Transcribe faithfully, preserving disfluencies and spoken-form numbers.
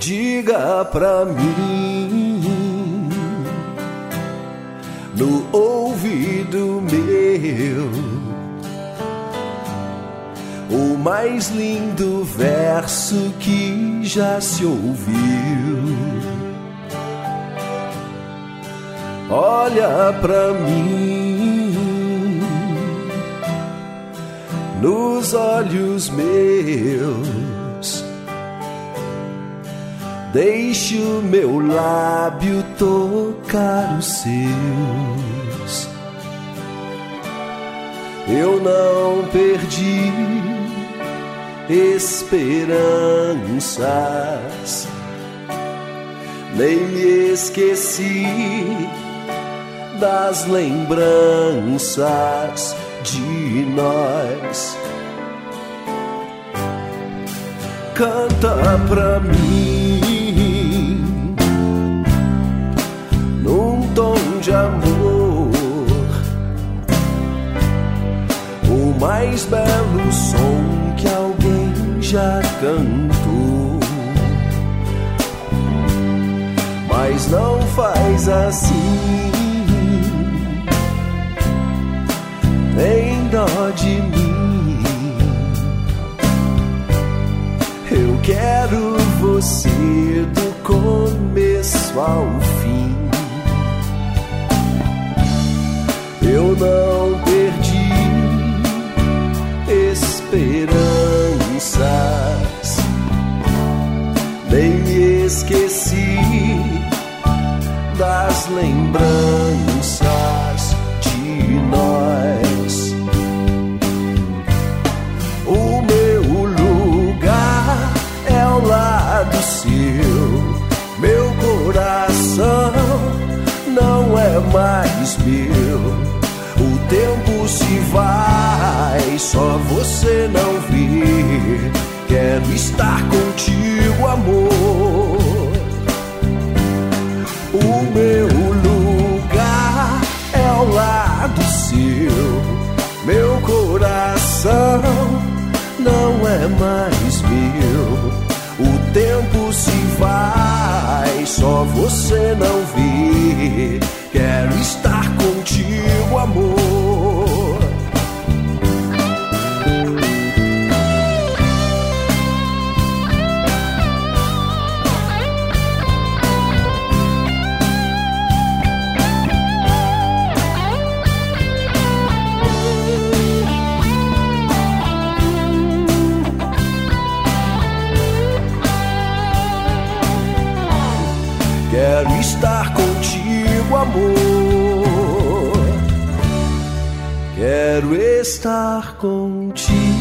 Diga pra mim, no ouvido meu, o mais lindo verso que já se ouviu. Olha pra mim, nos olhos meus, deixe o meu lábio tocar os seus. Eu não perdi esperanças, nem me esqueci das lembranças de nós. Canta pra mim num tom de amor, o mais belo som que alguém já cantou. Mas não faz assim, tem dó de mim. Eu quero você do começo ao fim. Eu não perdi esperanças, nem me esqueci das lembranças de nós. O meu lugar é ao lado seu, meu coração não é mais meu. O tempo se vai, só você não vê. Quero estar contigo, amor. O meu lugar é ao lado seu, meu coração não é mais meu. O tempo se vai, só você não vê. Quero estar contigo, amor. Quero estar contigo, amor. Quero estar contigo.